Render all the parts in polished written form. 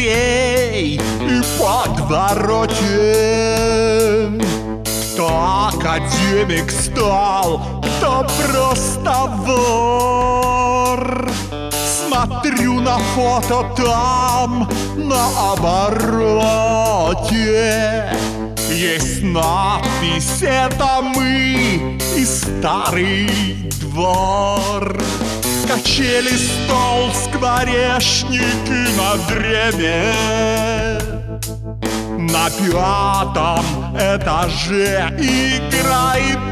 дверей и подворотен. Кто академик стал, то просто вор. Смотрю на фото там, на обороте. Есть надпись: это мы и старый двор. Качели, стол, скворечники на древе. На 5-м этаже играет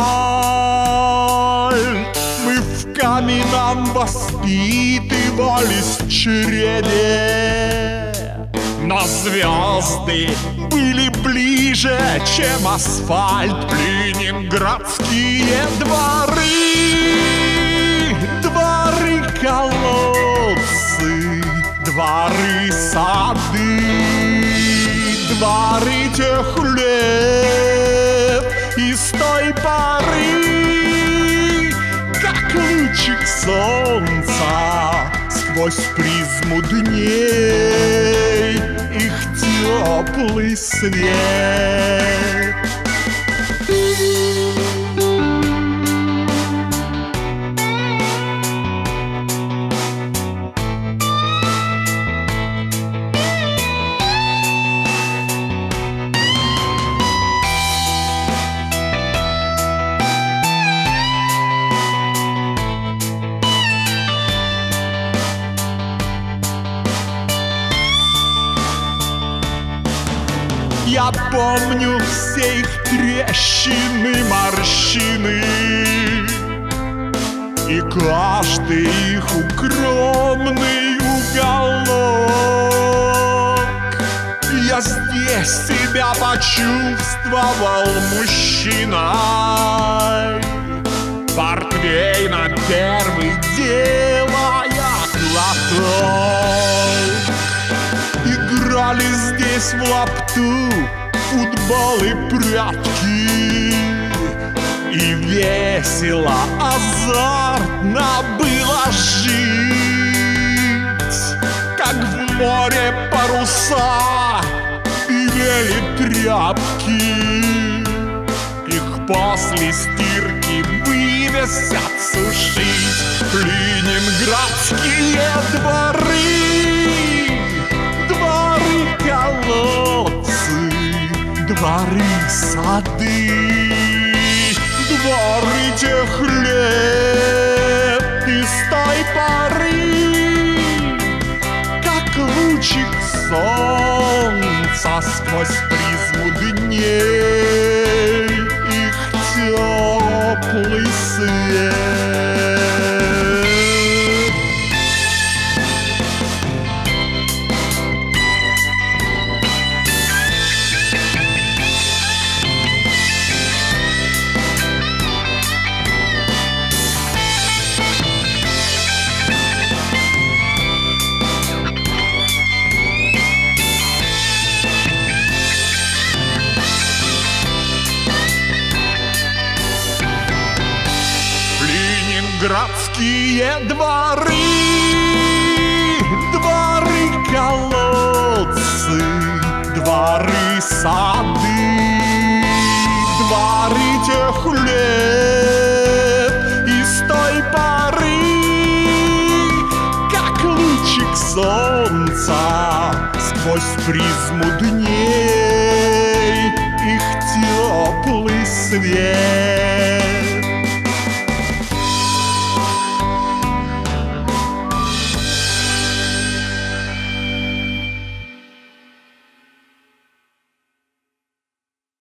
альт. Мы в каменном воспитывались чреде, но звезды были ближе, чем асфальт. Ленинградские дворы, дворы, колодцы, дворы, сады, дворы тех лет. И с той поры, как лучик солнца, сквозь призму дней их теплый свет. Я помню все их трещины, морщины и каждый их укромный уголок. Я здесь себя почувствовал мужчиной. Портвейн на первый делая глоток. Играли здесь в лапту, футбол и прятки. И весело, азартно было жить. Как в море паруса белели тряпки. Их после стирки вывесят сушить. Ленинградские дворы, колодцы, дворы, сады, дворы тех лет. И с той поры, как лучик солнца, сквозь призму дней их теплый свет. Ленинградские дворы, дворы, колодцы, дворы, сады, дворы тех лет. И с той поры, как лучик солнца, сквозь призму дней их теплый свет.